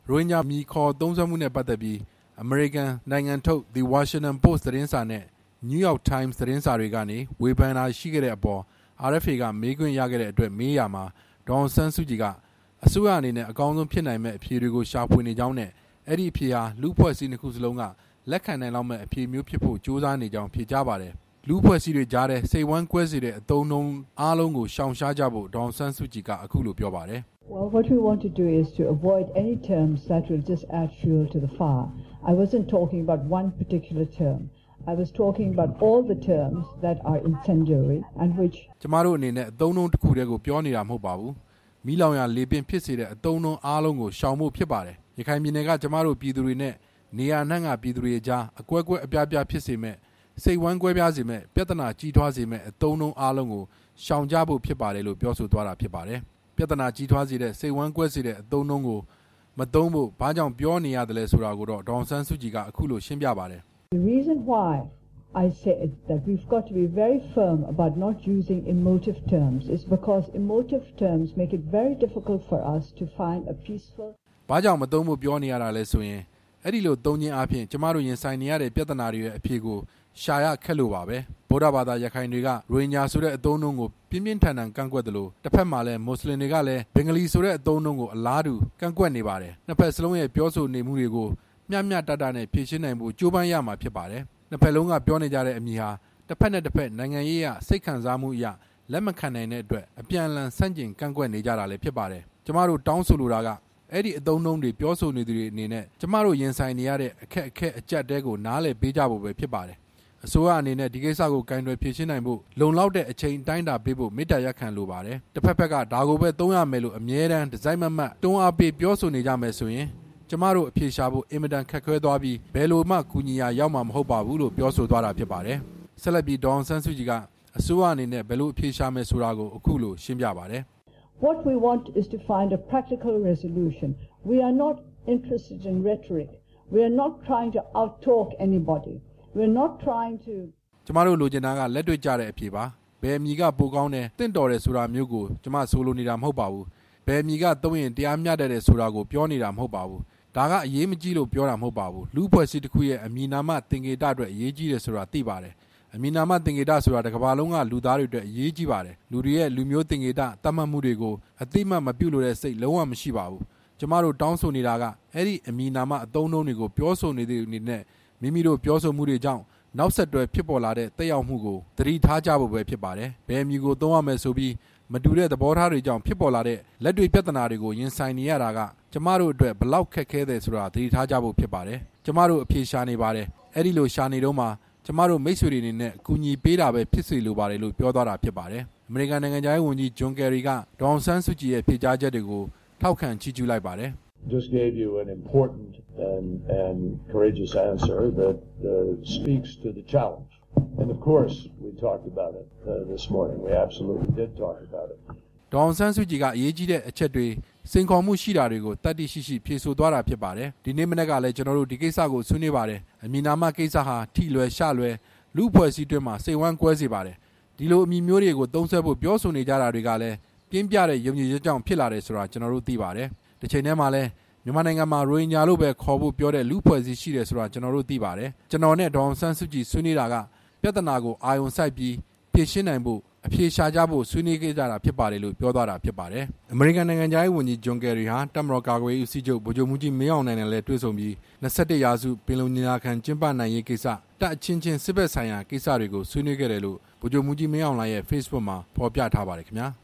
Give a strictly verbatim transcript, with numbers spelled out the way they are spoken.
ရိုဟင်ဂျာမီခေါ်သုံးစွဲမှုနဲ့ပတ်သက်ပြီးအမေရိကန်နိုင်ငံထုတ် The Washington Post သတင်းစာနဲ့ New York Times သတင်းစာတွေကနေဝေဖန်တာရှိခဲ့တဲ့အပေါ် အာရ်အက်ဖ်အေ ကမေးခွင့်ရခဲ့တဲ့အတွက်မေးရမှာဒေါ်အောင်ဆန်းစုကြည်ကအစိုးရအနေနဲ့အကောင်းဆုံးဖြစ်နိုင်မဲ့အဖြေတွေကိုရှာဖွေနေကြောင်းနဲ့အဲ့ဒီအဖြေဟာလူ့ဖွဲ့စည်းနှစ်ခုစလုံးကလက်ခံနိုင်လောက်မဲ့အဖြေမျိုးဖြစ်ဖို့ကြိုးစားနေကြောင်းဖြေကြားပါတယ်လူ့ဖွဲ့စည်းတွေကြားတဲ့စိတ်ဝမ်းကွဲစေတဲ့အသုံးနှုန်းအားလုံးကိုရှောင်ရှားကြဖို့ဒေါ်အောင်ဆန်းစုကြည်ကအခုလိုပြောပါတယ် Well, what we want to do is to avoid any terms that will just add fuel to the fire. I wasn't talking about one particular term. I was talking about all the terms that are incendiary and which ကျမတို့အနေနဲ့အသုံးနှုန်းတစ်ခုတည်းကိုပြောနေတာမဟုတ်ပါဘူး။မိလောင်ရာလေပင်ဖြစ်စေတဲ့အသုံးနှုန်းအားလုံးကိုရှောင်ဖို့ဖြစ်ပါတယ်။ရခိုင်ပြည်နယ်ကကျမတို့ပြည်သူတွေနဲ့နေရာနှံ့ကပြည်သူတွေကြားအကွဲကွဲအပြားပြားဖြစ်စေမဲ့စိတ်ဝမ်းကွဲပြားစေမဲ့ပြဿနာကြီးထွားစေမဲ့အသုံးနှုန်းအားလုံးကိုရှောင်ကြဖို့ဖြစ်ပါတယ်လို့ပြောဆိုသွားတာဖြစ်ပါတယ်။ပြဿနာကြီးထွားစေတဲ့စိတ်ဝမ်းကွဲစေတဲ့အသုံးနှုန်းကိုမသုံးဖို့ဘာကြောင့်ပြောနေရတယ်လဲဆိုတာကိုတော့ဒေါ်အောင်ဆန်းစုကြည်ကအခုလိုရှင်းပြပါတယ် The reason why I said that we've got to be very firm about not using emotive terms is because emotive terms make it very difficult for us to find a peaceful ဘာကြောင့်မသုံးဖို့ပြောနေရတာလဲဆိုရင်အဲ့ဒီလိုသုံးခြင်းအပြင်ကျမတို့ရင်ဆိုင်နေရတဲ့ပြဿနာတွေရဲ့အဖြေကိုရှာရခက်လို့ပါပဲဗုဒ္ဓဘာသာရခိုင်တွေကရိုဟင်ဂျာဆိုတဲ့အသုံးအနှုန်းကိုပြင်းပြင်းထန်ထန်ကန့်ကွက်တယ်လို့တစ်ဖက်မှာလည်းမွတ်စလင်တွေကလည်းဘင်္ဂလီဆိုတဲ့အသုံးအနှုန်းကိုအလားတူကန့်ကွက်နေပါတယ်နှစ်ဖက်စလုံးရဲ့ပြောဆိုနေမှုတွေကိုမျှမျှတတနဲ့ဖြေရှင်းနိုင်ဖို့ကြိုးပမ်းရမှာဖြစ်ပါတယ်နှစ်ဖက်လုံးကပြောနေကြတဲ့အမည်ဟာတစ်ဖက်နဲ့တစ်ဖက်နိုင်ငံရေးအရစိတ်ခံစားမှုအရလက်မခံနိုင်တဲ့အတွက်အပြန်အလှန်ဆန့်ကျင်ကန့်ကွက်နေကြတာလည်းဖြစ်ပါတယ်ကျမတို့တောင်းဆိုလိုတာကအဲ့ဒီအသုံးအနှုန်းတွေပြောဆိုနေသူတွေအနေနဲ့ကျမတို့ရင်ဆိုင်နေရတဲ့အခက်အခဲအကျပ်တဲကိုနားလည်ပေးကြဖို့ပဲဖြစ်ပါတယ်အစိုးရအနေနဲ့ဒီကိစ္စကိုကင်တွယ်ဖြေရှင်းနိုင်ဖို့လုံလောက်တဲ့အချိန်တိုင်းတာပေးဖို့မေတ္တာရပ်ခံလိုပါတယ်တစ်ဖက်ဖက်ကဒါကိုပဲသုံးရမယ်လို့အမြဲတမ်းဒီဇိုင်းမမတ်တွန်းအားပေးပြောဆိုနေကြမယ်ဆိုရင်ကျမတို့အဖြေရှာဖို့အင်မတန်ခက်ခဲသွားပြီးဘယ်လိုမှကူညီရာရောက်မှာမဟုတ်ပါဘူးလို့ပြောဆိုသွားတာဖြစ်ပါတယ်ဆက်လက်ပြီးဒေါ်အောင်ဆန်းစုကြည်ကအစိုးရအနေနဲ့ဘယ်လိုအဖြေရှာမယ်ဆိုတာကိုအခုလိုရှင်းပြပါတယ် What we want is to find a practical resolution. We are not interested in rhetoric. We are not trying to outtalk anybody. We are not trying to ကျမတို့လိုချင်တာကလက်တွေ့ကြတဲ့အဖြေပါဘယ်အမည်ကပိုကောင်းတယ်တင့်တော်တယ်ဆိုတာမျိုးကိုကျမဆိုလိုနေတာမဟုတ်ပါဘူးဘယ်အမည်ကသုံးရင်တရားမျှတတယ်ဆိုတာကိုပြောနေတာမဟုတ်ပါဘူးဒါကအရေးမကြီးလို့ပြောတာမဟုတ်ပါဘူးလူ့ဖွဲ့စည်းတစ်ခုရဲ့အမည်နာမသင်္ကေတအတွက်အရေးကြီးတယ်ဆိုတာသိပါတယ်အမည်နာမသင်္ကေတဆိုတာတစ်ကမ္ဘာလုံးကလူသားတွေအတွက်အရေးကြီးပါတယ်လူတွေရဲ့လူမျိုးသင်္ကေတသတ်မှတ်မှုတွေကိုအသိမှတ်မပြုလို့တဲ့စိတ်လုံးဝမရှိပါဘူးကျမတို့တောင်းဆိုနေတာကအဲ့ဒီအမည်နာမအသုံးအနှုန်းတွေကိုပြောဆိုနေတဲ့အနေနဲ့မိမိတို့ပြောဆိုမှုတွေကြောင့်နောက်ဆက်တွဲဖြစ်ပေါ်လာတဲ့သက်ရောက်မှုကိုသတိထားကြဖို့ပဲဖြစ်ပါတယ်ဘယ်အမည်ကိုသုံးရမယ်ဆိုပြီးမတူတဲ့သဘောထားတွေကြောင့်ဖြစ်ပေါ်လာတဲ့လက်တွေ့ပြဿနာတွေကိုရင်ဆိုင်နေရတာကကျမတို့အတွက်ဘလောက်ခက်ခဲတယ်ဆိုတာသတိထားကြဖို့ဖြစ်ပါတယ်ကျမတို့အဖြေရှာနေပါတယ်အဲ့ဒီလိုရှာနေတော့မှကျမတို့မိတ်ဆွေတွေအနေနဲ့အကူအညီပေးတာပဲဖြစ်စေလိုပါတယ်လို့ပြောသွားတာဖြစ်ပါတယ်အမေရိကန်နိုင်ငံသားဝန်ကြီးဂျွန်ကယ်ရီကဒေါ်အောင်ဆန်းစုကြည်ရဲ့ဖြေကြားချက်တွေကိုထောက်ခံချီးကျူးလိုက်ပါတယ် Just gave you an important and and courageous answer that uh, speaks to the challenge. And of course, we talked about it uh, this morning. We absolutely did talk about it. ဒေါ်အောင်ဆန်းစုကြည်ကအရေးကြီးတဲ့အချက်တွေစိန်ခေါ်မှုရှိတာတွေကိုတတ်သိရှိရှိဖြေဆိုသွားတာဖြစ်ပါတယ်ဒီနေ့မနေ့ကလည်းကျွန်တော်တို့ဒီကိစ္စကိုဆွေးနွေးပါတယ်အမည်နာမကိစ္စဟာထိလွယ်ရှလွယ်လူ့ဖွဲ့စည်းတွင်းမှာစိတ်ဝမ်းကွဲစေပါတယ်ဒီလိုအမည်မျိုးတွေကိုသုံးဆွဲဖို့ပြောဆိုနေကြတာတွေကလည်းပြင်းပြတဲ့ယုံကြည်ချက်ကြောင့်ဖြစ်လာတယ်ဆိုတာကျွန်တော်တို့သိပါတယ်တစ်ချိန်တည်းမှာလည်းမြန်မာနိုင်ငံမှာရိုဟင်ဂျာလို့ပဲခေါ်ဖို့ပြောတဲ့လူ့ဖွဲ့စည်းရှိတယ်ဆိုတာကျွန်တော်တို့သိပါတယ်ကျွန်တော်နဲ့ဒေါ်အောင်ဆန်းစုကြည်ဆွေးနွေးတာကပြဿနာကိုအာရုံစိုက်ပြီးဖြေရှင်းနိုင်ဖို့အဖြေရှာကြဖို့ဆွေးနွေးခဲ့ကြတာဖြစ်ပါတယ်လို့ပြောသွားတာဖြစ်ပါတယ်အမေရိကန်နိုင်ငံသားဝန်ကြီးဂျွန်ကယ်ရီဟာတပ်မတော်ကာကွယ်ရေးဦးစီးချုပ်ဗိုလ်ချုပ်မှူးကြီးမင်းအောင်လှိုင်နဲ့လည်းတွေ့ဆုံပြီး၂၁ရာစုပင်လုံညီလာခံကျင်းပနိုင်ရေးကိစ္စတပ်အချင်းချင်းစစ်ဘက်ဆိုင်ရာကိစ္စတွေကိုဆွေးနွေးခဲ့တယ်လို့ဗိုလ်ချုပ်မှူးကြီးမင်းအောင်လှိုင်ရဲ့ Facebook မှာဖော်ပြထားပါတယ်ခင်ဗျာ